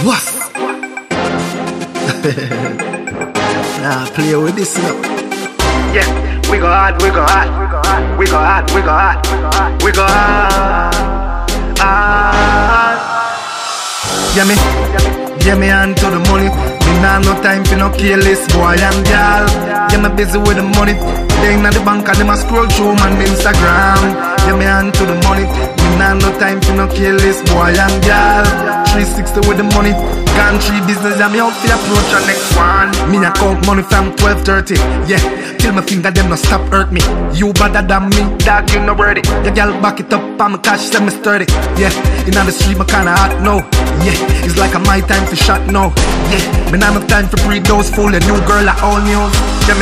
What? Nah, play with this now. Yeah, we go hard, we go hard, we go hard, we go hard, we go hard. Yeah, me hand to the money. Me nah no time for no careless boy and girl. Yeah, me busy with the money. They in the bank and them a scroll through man Instagram. Yeah, me hand to the money. Me nah no time for no careless boy and girl. 360 with the money. Gone 3 business and me out for approach the next one. Me a count money from 12:30. Yeah, till my finger them no stop hurt me. You better than me, dog, you no worthy. Your girl back it up on my cash, send me sturdy. Yeah, in the street my kinda hot now. Yeah, it's like a my time for shot now. Yeah, me nah no time for pre-dose full. A new girl at all news.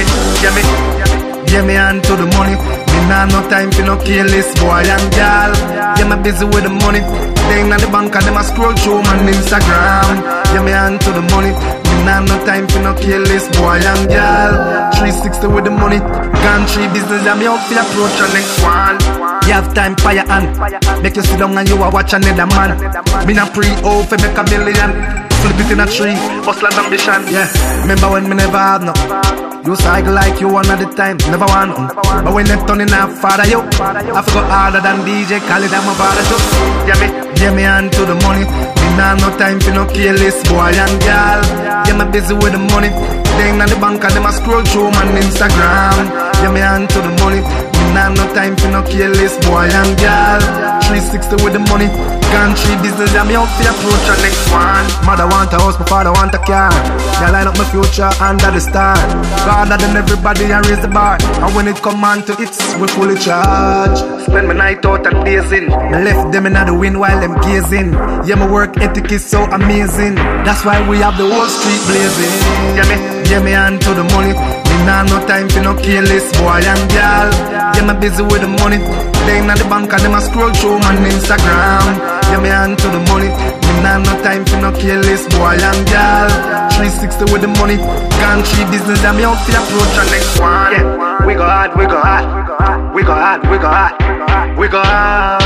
Yeah, me hand to the money. Me nah no time for no careless boy and girl. Yeah, me busy with the money. They in the bank and them a scroll through man Instagram. Yeah, me hand to the money. Me nah no time for no careless boy and girl. 360 with the money. Gone 3 business and me out for approach the next one. You have time for your hand. Make you sit down and you a watch another man. Me nah pre-O for make a million. Flip it in a tree, hustle and ambition. Yeah, remember when me never have no. You cycle like you one at the time, never want but when they turn in half father you, I forgot harder than DJ Khaled and my father too. Yeah, me hand to the money. Me nah no time for no careless boy and girl. Yeah, me busy with the money. They in the bank and them a scroll through man Instagram. Yeah, me hand to the money. Me nah no time for no careless boy and girl. 360 with the money. Gone 3 business and me out for approach the next one. Mother want a house, my father want a car. Yeah, line up my future under the star. Harder than everybody and raise the bar. And when it come on to it, we fully charge. Spend my night out and days in. I left them in the wind while them gazing. Yeah, my work ethic is so amazing. That's why we have the whole street blazing. Yeah, me hand to the money. Me nah no time for no careless boy and girl. Yeah, me busy with the money. They in the bank and them a scroll through man Instagram. Yeah, me hand to the money. Me nah no time for no careless boy and girl. 360 with the money. Gone 3 business and me out for approach the next one. Yeah, we go hard, we go hard, we go hard, we go hard, we go hard.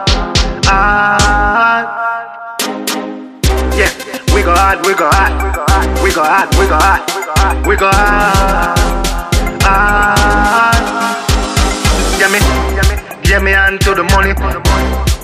Yeah, we go hard, we go hard, we go hard, we go hard, we go hard. Yeah, me hand to the money.